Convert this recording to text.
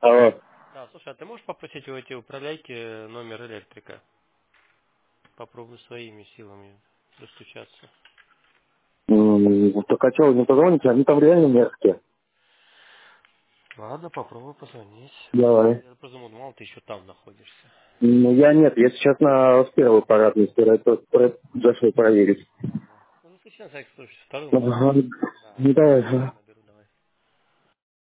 Алло. Да, слушай, а ты можешь попросить у этой управляйки номер электрика? Попробуй своими силами достучаться. Так а что, вы не позвоните? Они там реально мерзкие. Ладно, попробуй позвонить. Давай. Я просто думал, мало ты еще там находишься. Ну, я нет, я сейчас на первый парадный, зашел проверить. Ага. Ну, застучи на всякий случай, второй, может, Ага. да, Ну, вдруг давай. там Ага. время